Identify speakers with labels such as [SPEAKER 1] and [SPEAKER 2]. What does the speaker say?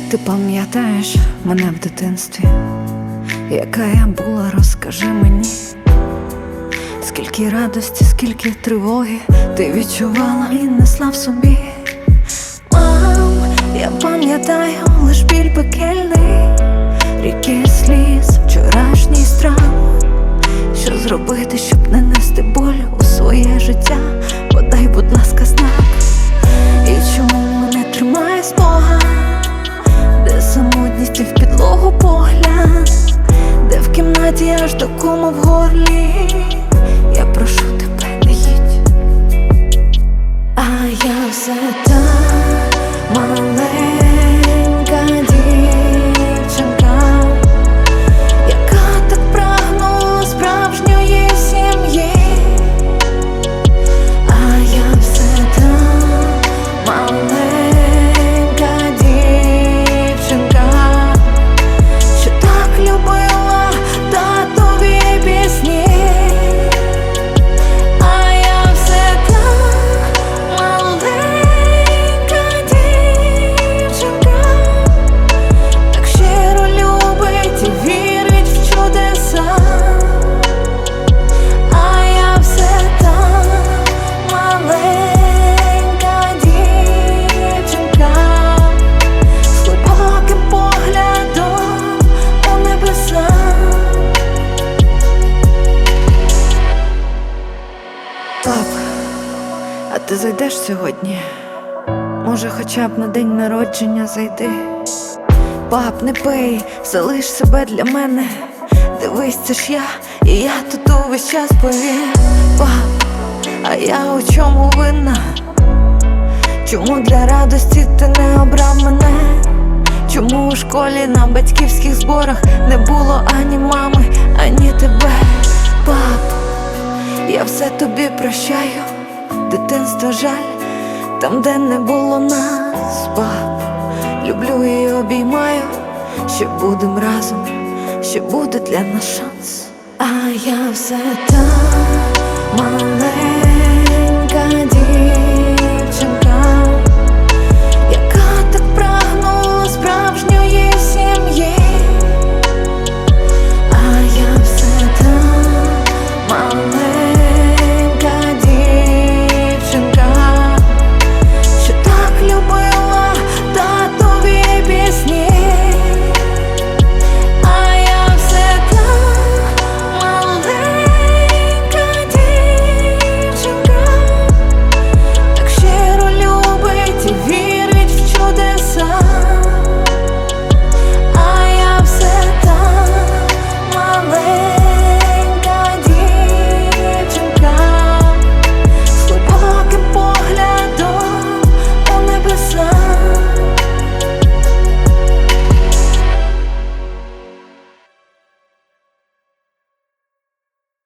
[SPEAKER 1] Ти пам'ятаєш мене в дитинстві, яка я була, розкажи мені. Скільки радості, скільки тривоги ти відчувала і несла в собі. Мам, я пам'ятаю лиш біль пекельний, ріки сліз, вчорашній страх. Що зробити, щоб не нести боль у своє життя? Подай, будь ласка, знак. І чому мене тримає спогад, де самотність і в підлогу погляд, де в кімнаті аж до кому в горлі. Я прошу тебе, не їдь. А я все та маленька дівчинка, яка так прагнула справжньої сім'ї. А я все та маленька дівчинка, що так любила татові пісні. А я все та маленька дівчинка, так щиро любить і вірить в чудеса. А я все та маленька дівчинка, з глибоким поглядом у небеса. Пап, а ти зайдеш сьогодні? Може, хоча б на день народження зайди. Пап, не пий, залиш себе для мене. Дивись, це ж я, і я тут увесь час повір. Пап, а я у чому винна? Чому для радості ти не обрав мене? Чому у школі на батьківських зборах не було ані мами, ані тебе? Пап, я все тобі прощаю, дитинство жаль, там, де не було нас. Пап, люблю і обіймаю, що будем разом, що буде для нас шанс. А я все та маленька